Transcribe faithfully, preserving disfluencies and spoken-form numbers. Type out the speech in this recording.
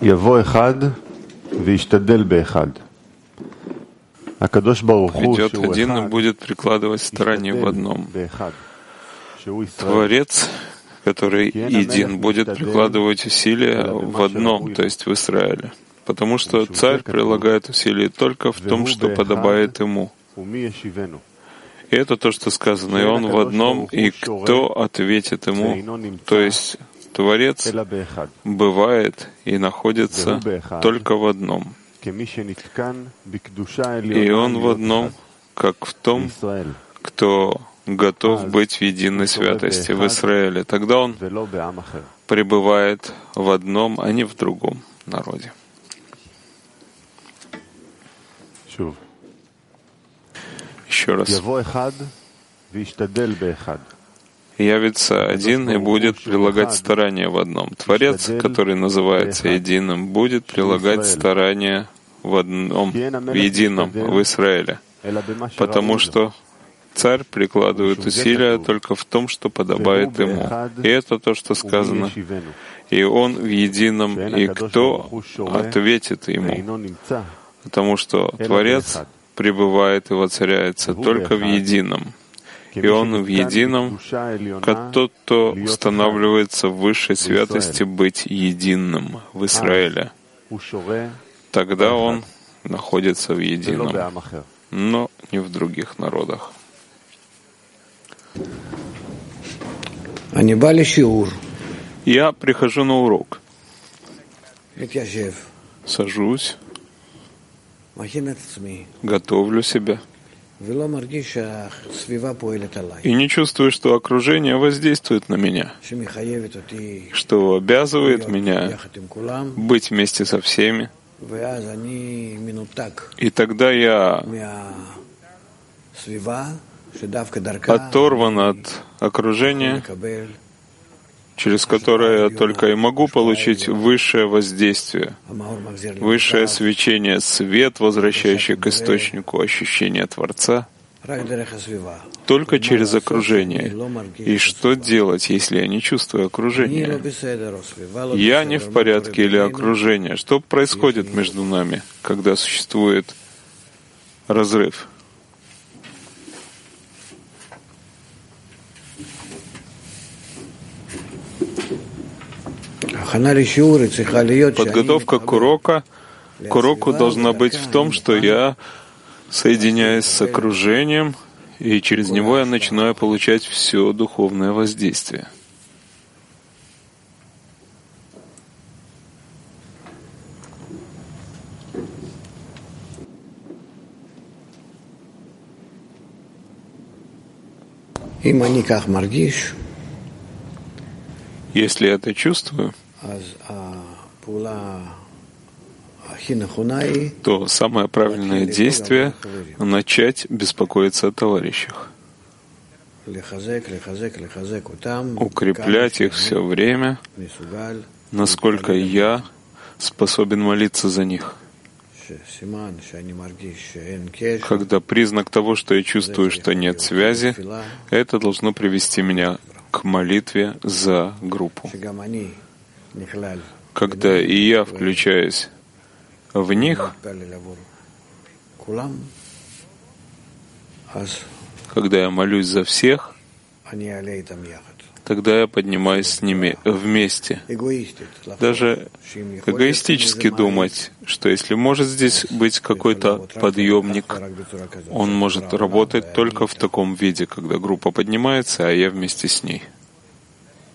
Придет один и будет прикладывать старания в одном. Творец, который един, будет прикладывать усилия в одном, то есть в Израиле. Потому что царь прилагает усилия только в том, что подобает ему. И это то, что сказано, и он в одном, и кто ответит ему, то есть Творец бывает и находится только в одном. И он в одном, как в том, кто готов быть в единой святости в Израиле. Тогда он пребывает в одном, а не в другом народе. Еще раз. Явится один и будет прилагать старания в одном. Творец, который называется единым, будет прилагать старания в одном, в едином, в Израиле. Потому что царь прикладывает усилия только в том, что подобает ему. И это то, что сказано. И он в едином, и кто ответит ему? Потому что Творец пребывает и воцаряется только в едином. И он в едином, как тот, кто устанавливается в высшей святости быть единым в Израиле. Тогда он находится в едином, но не в других народах. Я прихожу на урок, сажусь, готовлю себя и не чувствую, что окружение воздействует на меня, что обязывает меня быть вместе со всеми. И тогда я оторван от окружения, через которое я только и могу получить высшее воздействие, высшее свечение, свет, возвращающий к источнику ощущения Творца, только через окружение. И что делать, если я не чувствую окружения? Я не в порядке или окружение? Что происходит между нами, когда существует разрыв? Подготовка к уроку, к уроку должна быть в том, что я соединяюсь с окружением, и через него я начинаю получать все духовное воздействие. Если я это чувствую, то самое правильное действие — начать беспокоиться о товарищах, укреплять их все время, насколько я способен молиться за них. Когда признак того, что я чувствую, что нет связи, это должно привести меня к молитве за группу. Когда и я включаюсь в них, когда я молюсь за всех, тогда я поднимаюсь с ними вместе. Даже эгоистически думать, что если может здесь быть какой-то подъемник, он может работать только в таком виде, когда группа поднимается, а я вместе с ней.